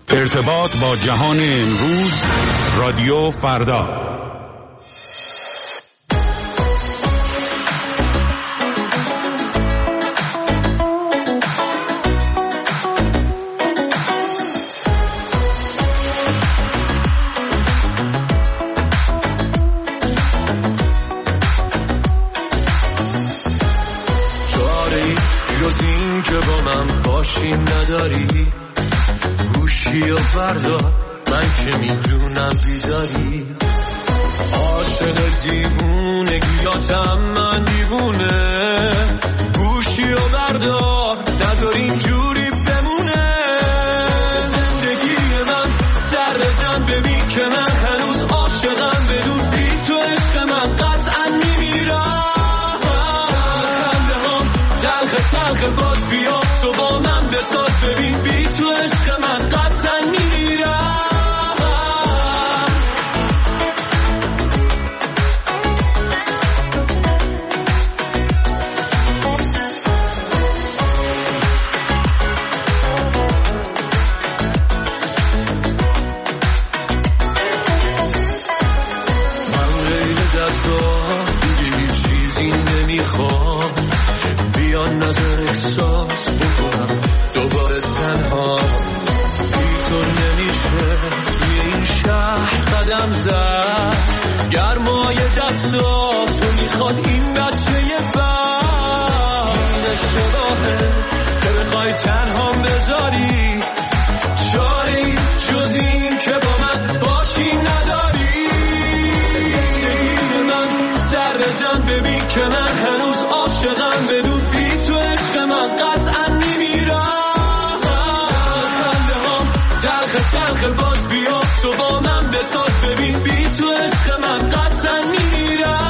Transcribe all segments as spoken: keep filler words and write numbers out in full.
ارتباط با جهان امروز، رادیو فردا. چاره جز این که با من باشی نداری، گوشی و بردار من که میدونم بیداری. عاشق دیوونگیاتم من دیوونه، گوشی و بردار نذار اینجوری بمونه. زندگی من سر بزن ببین که من هنوز عاشقم، بدون بی تو عشق من قطعا میمیرم. خنده هم تلخ تلخ باز بیا تو با من بساز، ببین بی تو عشق من قطعا میمیرم. من غیر دستا دیگه هیچ چیزی نمیخوام، بیا نظر احساس بکنم دوباره تنها. بی تو نمیشه توی این شهر قدم زد، گرمای دستاتو میخواد این بچه یه فرد. این اشتباهه که بخوای تنها بذاری، چاره جز این که با من باشی نداری. زندگی من سر بزن ببین که من هنوز عاشقم، بدون بی تو عشق من قطعا میمیرم. خنده هم تلخ تلخ باز بیا تو با من بساز، ببین بی تو عشق من قطعا میمیرم.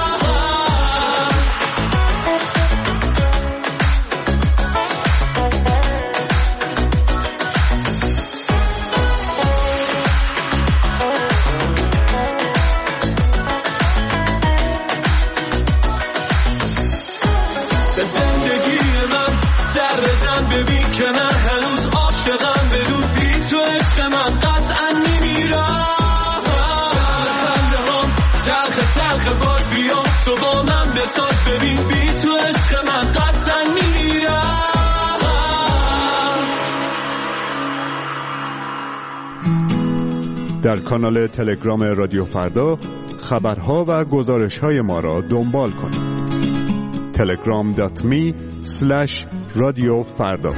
به زندگی من سر بزن ببین که من هنوز عاشقم، بدون بی تو عشق من قطعا میمیرم. خنده هم تلخ تلخ باز بیا تو با من بساز، ببین بی تو عشق من قطعا میمیرم. در کانال تلگرام رادیو فردا خبرها و گزارش‌های ما را دنبال کنید. تلگرام دات می اسلش رادیو فردا.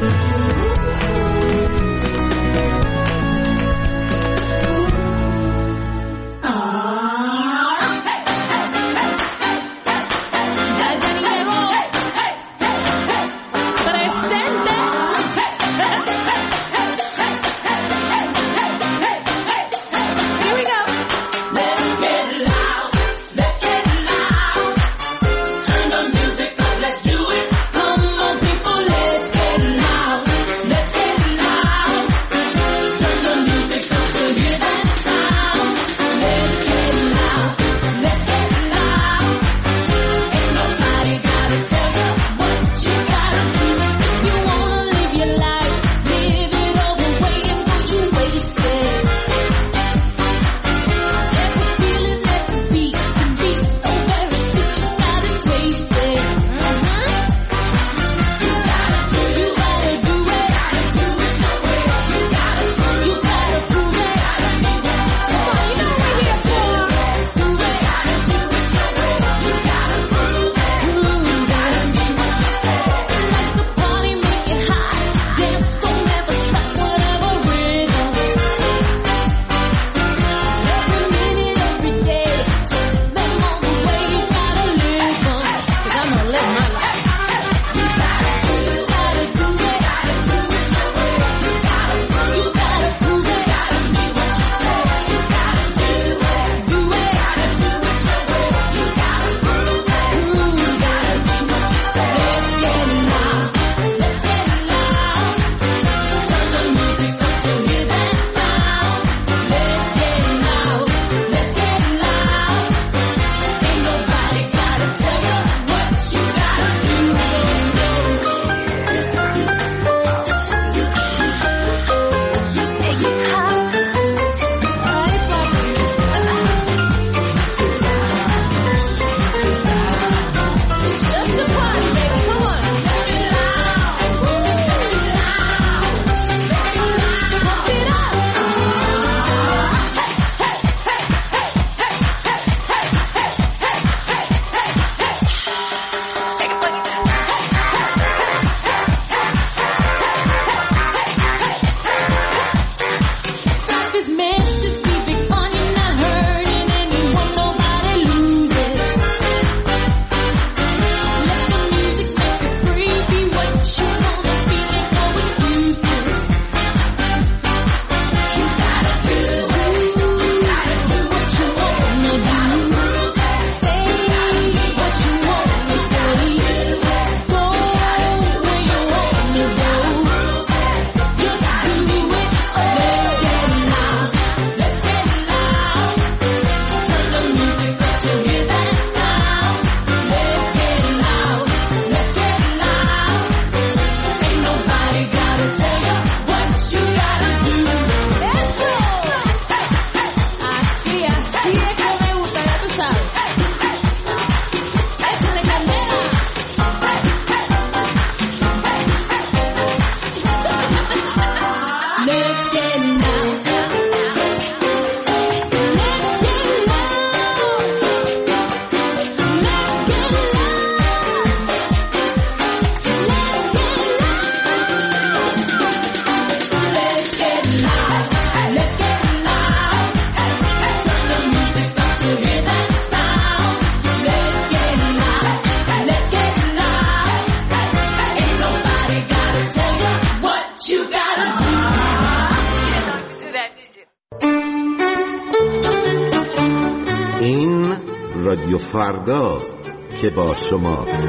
رادیو فرداست که با شماست.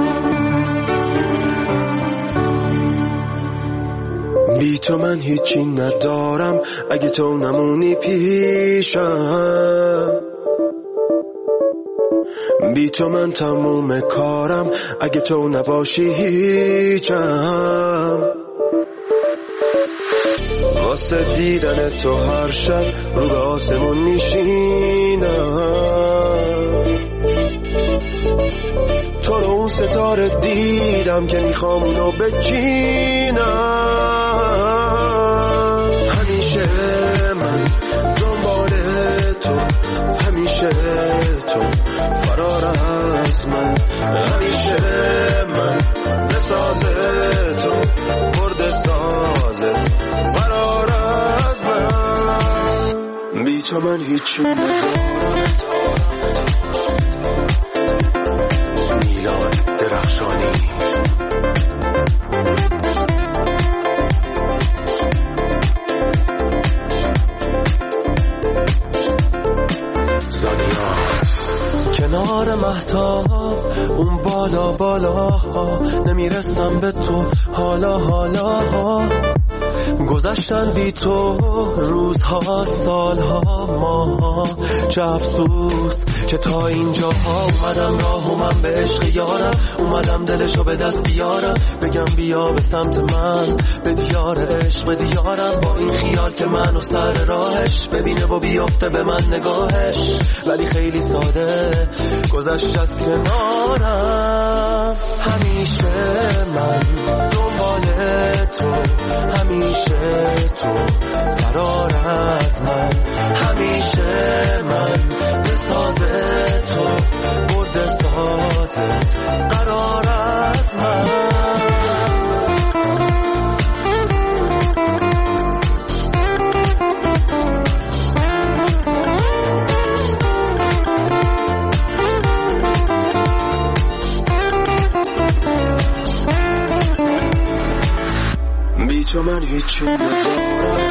بی تو من هیچی ندارم اگه تو نمونی پیشم، بی تو من تموم کارم اگه تو نباشی هیچم. واسه دیدن تو هر شب رو به آسمون میشینم، تو رو اون ستاره دیدم که میخوام اونو بچینم. همیشه من دنبال تو، همیشه تو فرار از من، همیشه من بساز تو برد سازت فرار از من. بی تو من هیچی ندارم. میلاد درخشانی. کنار مهتاب اون بالا بالا نمیرسم به تو حالا حالا، گذشتن بی تو روزها سالها ماها، چه افسوس که تا اینجا ها اومدم راه و من به عشق یارم، اومدم دلشو به دست بیارم، بگم بیا به سمت من به دیار عشق به دیارم، با این خیال که منو سر راهش ببینه و بیافته به من نگاهش، ولی خیلی ساده گذشت از کنارم. همیشه من دنبال تو، همیشه تو فرار از من، همیشه من به ساز تو برد سازت قرار از من. بی تو من هیچی ندارم.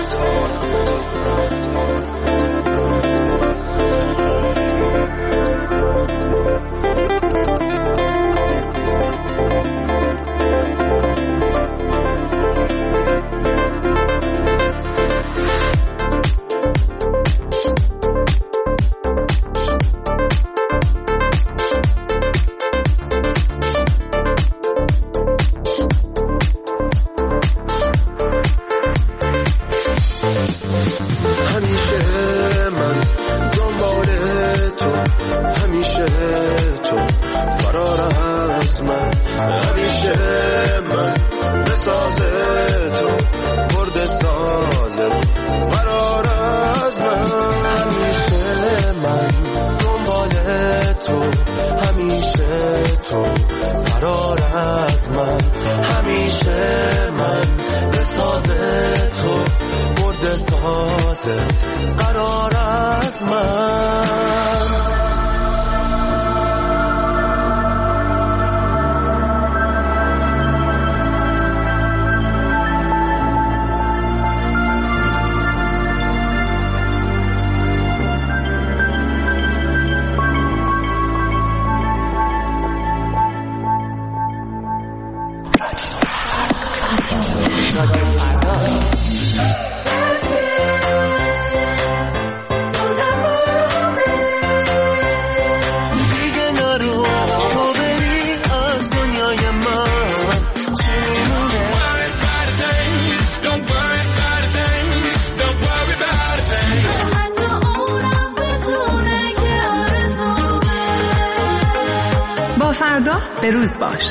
به روز باش.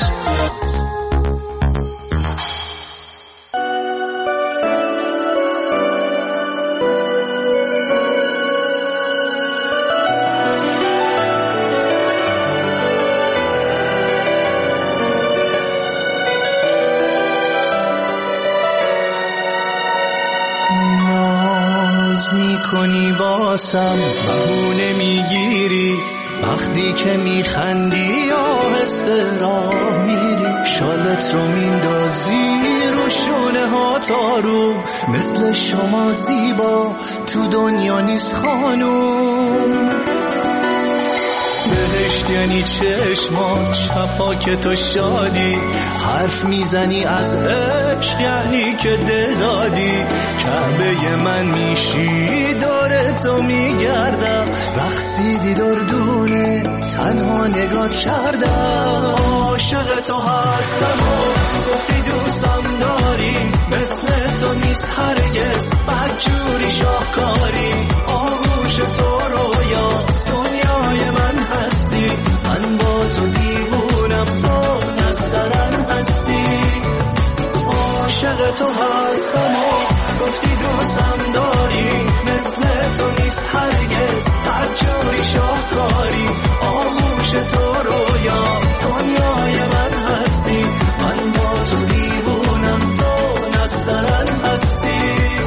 ناز میکنی واسم بهونه میگیری، وقتی که میخندی آهسته راه میری، شالت رو میندازی رو شونه ها تارو، مثل شما زیبا تو دنیا نیست خانوم. بهشت یعنی چشمات شفاک تو شادی، حرف میزنی از عشق یعنی که دل دادی. کعبه من میشی دور تو میگردم، رقصیدی دردونه تنها نگات کردم. عاشق تو هستم و گفتی دوستم داری، مثل تو نیست هرگز بدجوری شاهکاری. آغوش تو رویاست دنیای من هستی، من با تو دیوونم تو نسترن هستی. عاشق تو هستم و گفتی دوستم داری، مثل تو نیست هرگز بدجوری شاهکاری. آغوش تو رویاست دنیای من هستی، من با تو دیوونم تو نسترن هستی.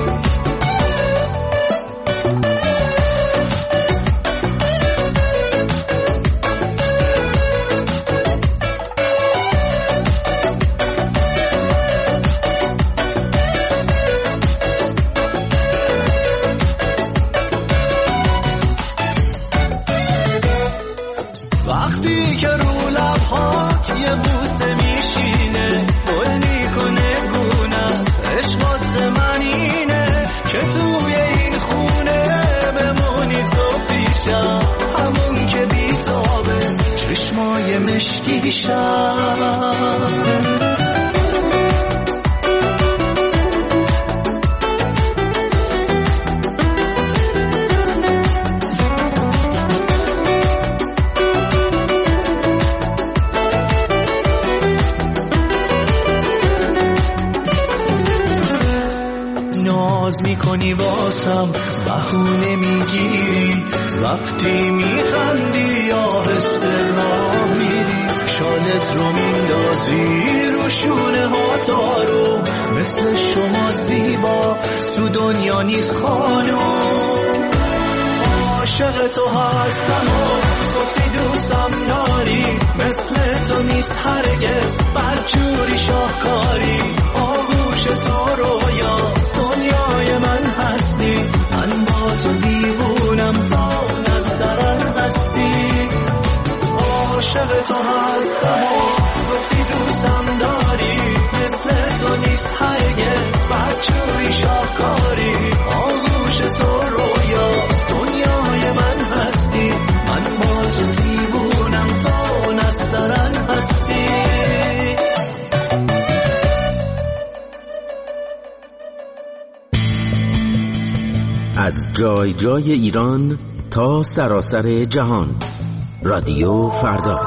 وقتی که رو لبهات یه بوسه میشینه، گل میکنه گونت، عشق واسه من اینه که توی این خونه بمونی تو پیشم، همون که بیتابه چشمای مشکیشم. میکنی واسم بهونه میگیری، وقتی میخندی یا آهسته راه میری. شالت رو میندازی رو شونه ها تارو، مثل شما زیبا تو دنیا نیست خانم. عاشق تو هستم و گفتی دوستم داری، مثل تو نیست هرگز بدجوری شاهکاری. آغوش تو رویاست دنیای من هستی، من با تو دیوونم تا نسترن هستی. عاشق تو هستم و گفتی دوستم داری، مثل تو نیست هرگز بدجوری شاهکاری. آغوش تو رویاست دنیای من هستی، من با تو دیوونم تا نسترن هستی. از جای جای ایران تا سراسر جهان، رادیو فردا.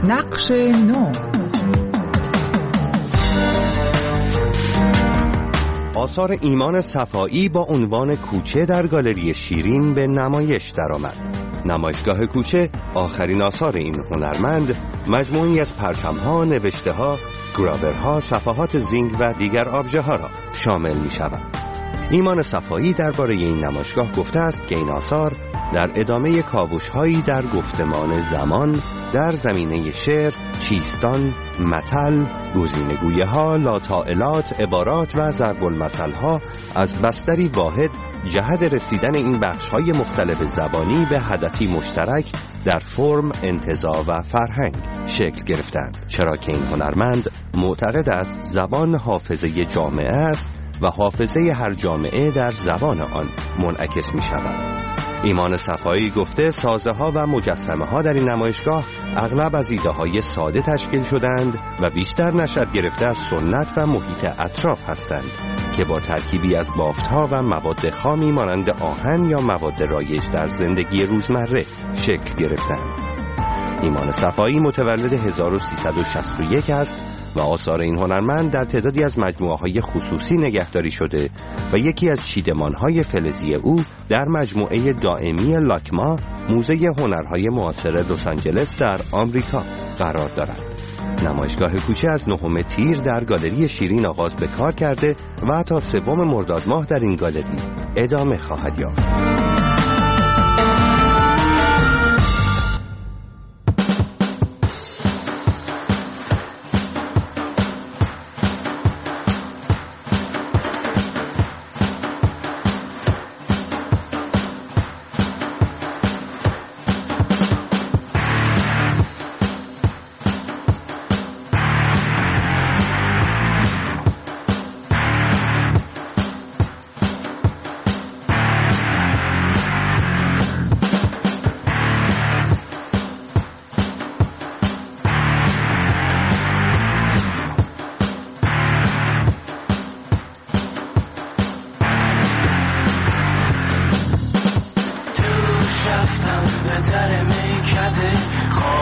نقش نو. آثار ایمان صفایی با عنوان کوچه در گالری شیرین به نمایش درآمد. نمایشگاه کوچه آخرین آثار این هنرمند مجموعی از پرچم‌ها، نوشته‌ها، گراورها، صفحات زینک و دیگر آبژه ها را شامل می شود. ایمان صفایی درباره این نمایشگاه گفته است که این آثار در ادامه کاوش‌هایی در گفتمان زمان در زمینه شعر، چیستان، متل، گزینه‌گویی‌ها، لاطائلات، عبارات و ضرب المثل‌ها از بستری واحد جهت رسیدن این بخش‌های مختلف زبانی به هدفی مشترک در فرم، انتزاع و فرهنگ شکل گرفتند، چرا که این هنرمند معتقد است زبان حافظه جامعه است و حافظه هر جامعه در زبان آن منعکس می شود. ایمان صفایی گفته سازه ها و مجسمه ها در این نمایشگاه اغلب از ایده های ساده تشکیل شدند و بیشتر نشأت گرفته از سنت و محیط اطراف هستند که با ترکیبی از بافت ها و مواد خامی مانند آهن یا مواد رایج در زندگی روزمره شکل گرفتند. ایمان صفایی متولد هزار و سیصد و شصت و یک است و آثار این هنرمند در تعدادی از مجموعه‌های خصوصی نگهداری شده و یکی از چیدمان‌های فلزی او در مجموعه دائمی لاکما موزه هنرهای معاصر لس آنجلس در آمریکا قرار دارد. نمایشگاه کوچه از نهم تیر در گالری شیرین آغاز به کار کرده و تا سوم مرداد ماه در این گالری ادامه خواهد یافت. در میکده